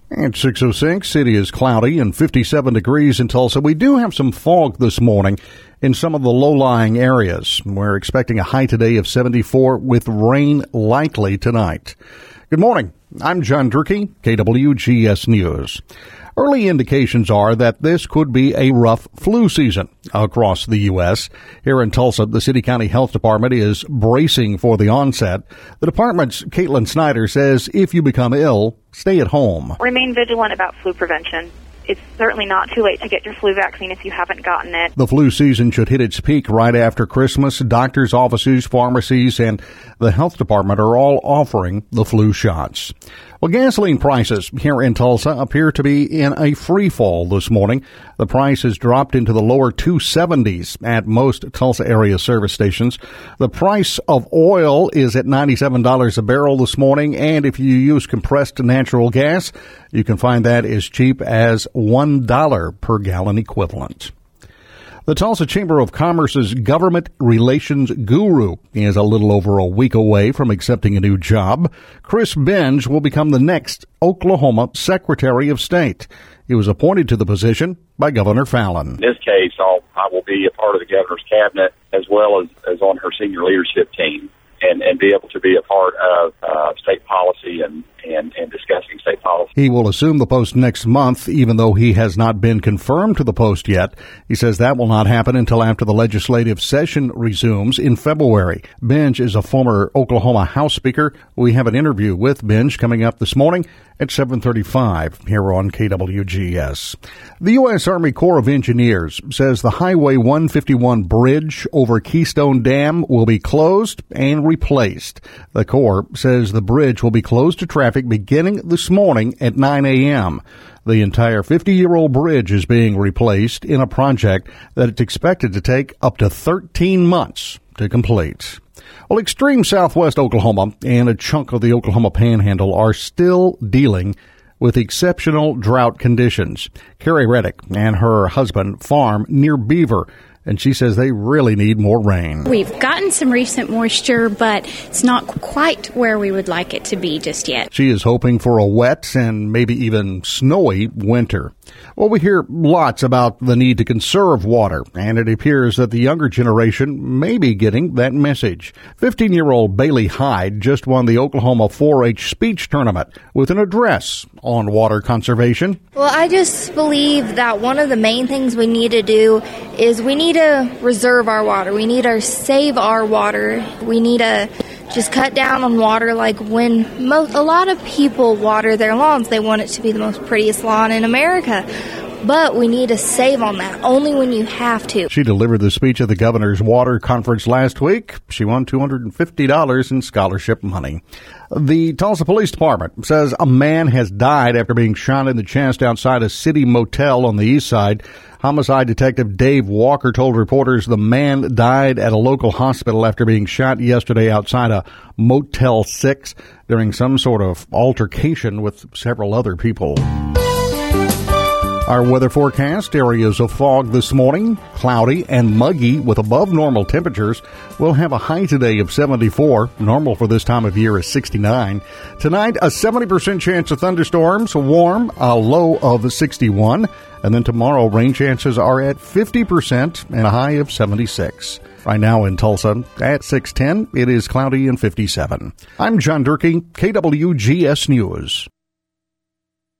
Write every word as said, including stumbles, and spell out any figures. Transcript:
At six oh six, it is cloudy and fifty-seven degrees in Tulsa. We do have some fog this morning in some of the low-lying areas. We're expecting a high today of seventy-four with rain likely tonight. Good morning. I'm John Durkee, K W G S News. Early indications are that this could be a rough flu season across the U S. Here in Tulsa, the City County Health Department is bracing for the onset. The department's Caitlin Snyder says if you become ill, stay at home. Remain vigilant about flu prevention. It's certainly not too late to get your flu vaccine if you haven't gotten it. The flu season should hit its peak right after Christmas. Doctors' offices, pharmacies, and the health department are all offering the flu shots. Well, gasoline prices here in Tulsa appear to be in a free fall this morning. The price has dropped into the lower two seventies at most Tulsa area service stations. The price of oil is at ninety-seven dollars a barrel this morning, and if you use compressed natural gas, you can find that as cheap as one dollar per gallon equivalent. The Tulsa Chamber of Commerce's government relations guru is a little over a week away from accepting a new job. Chris Benge will become the next Oklahoma Secretary of State. He was appointed to the position by Governor Fallin. In this case, I'll, I will be a part of the governor's cabinet as well as, as on her senior leadership team and, and be able to be a part of uh, state policy and, and, and discussing state policy. He will assume the post next month, even though he has not been confirmed to the post yet. He says that will not happen until after the legislative session resumes in February. Benge is a former Oklahoma House Speaker. We have an interview with Benge coming up this morning at seven thirty-five here on K W G S. The U S. Army Corps of Engineers says the Highway one fifty-one bridge over Keystone Dam will be closed and replaced. The Corps says the bridge will be closed to traffic beginning this morning at nine a.m. The entire fifty-year-old bridge is being replaced in a project that it's expected to take up to thirteen months to complete. Well, extreme southwest Oklahoma and a chunk of the Oklahoma Panhandle are still dealing with exceptional drought conditions. Carrie Reddick and her husband farm near Beaver, and she says they really need more rain. We've gotten some recent moisture, but it's not quite where we would like it to be just yet. She is hoping for a wet and maybe even snowy winter. Well, we hear lots about the need to conserve water, and it appears that the younger generation may be getting that message. fifteen-year-old Bailey Hyde just won the Oklahoma four H speech tournament with an address on water conservation. Well, I just believe that one of the main things we need to do is we need to reserve our water. We need to save our water. We need to just cut down on water. Like when most, a lot of people water their lawns, they want it to be the most prettiest lawn in America. But we need to save on that, only when you have to. She delivered the speech at the governor's water conference last week. She won two hundred fifty dollars in scholarship money. The Tulsa Police Department says a man has died after being shot in the chest outside a city motel on the east side. Homicide detective Dave Walker told reporters the man died at a local hospital after being shot yesterday outside a Motel six during some sort of altercation with several other people. Our weather forecast, areas of fog this morning, cloudy and muggy with above normal temperatures. We'll have a high today of seventy-four. Normal for this time of year is sixty-nine. Tonight, a seventy percent chance of thunderstorms, warm, a low of sixty-one. And then tomorrow, rain chances are at fifty percent and a high of seventy-six. Right now in Tulsa, at six ten, it is cloudy and fifty-seven. I'm John Durkee, K W G S News.